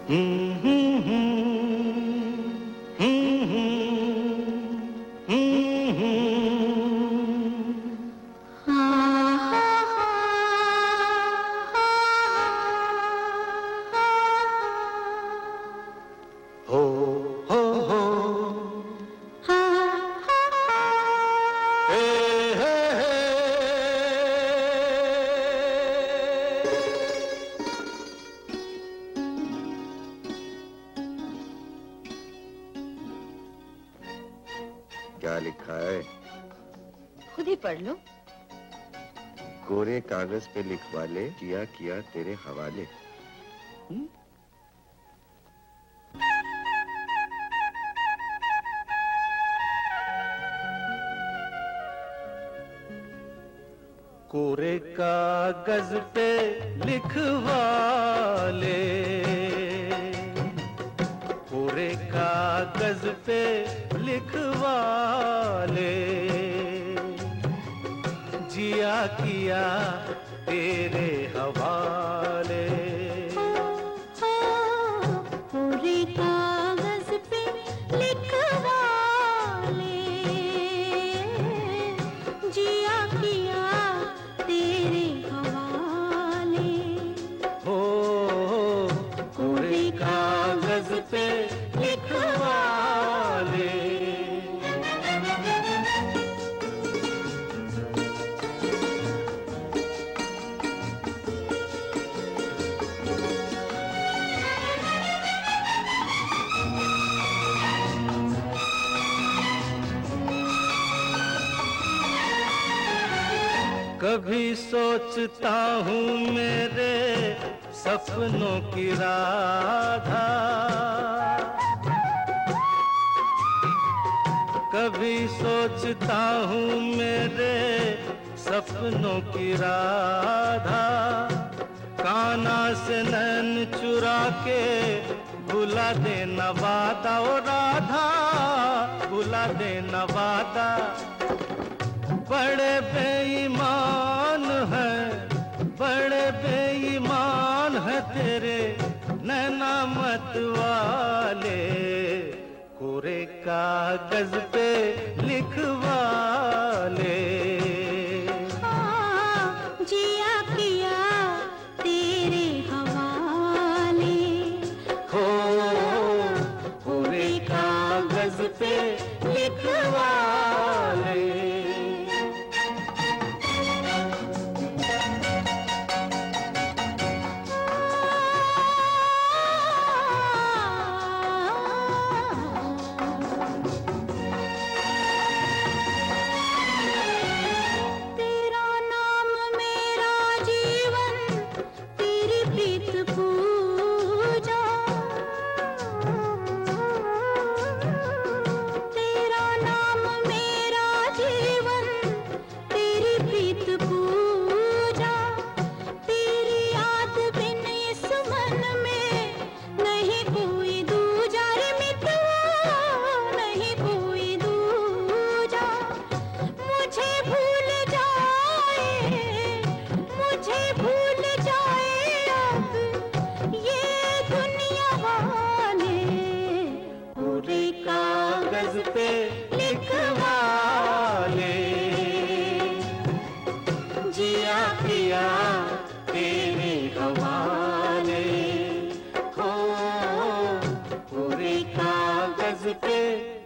क्या लिखा है? खुद ही पढ़ लो। कोरे कागज पे लिखवा ले, किया किया तेरे हवाले। कोरे कागज पे लिखवा ले, कोरे कागज पे लिखवा ले, जिया किया तेरे हवाले। कोरे कागज पे लिखवा ले, जिया किया तेरे हवाले। हो कोरे कागज पे लिखवा ले। कभी सोचता हूँ मेरे सपनों की राधा, कभी सोचता हूँ मेरे सपनों की राधा, कान्हा से नैन चुरा के भुला देना वादा, ओ राधा भुला देना वादा। बड़े बेईमान हैं, बड़े बेईमान हैं तेरे नैना मत वाले। कोरे कागज पे लिखवा ले। जिया किया तेरे हवाले। हो कोरे कागज पे लिखवा ले। कागज पे लिखवा ले, जिया पिया तेरे हवाले। हो पूरे कागज पे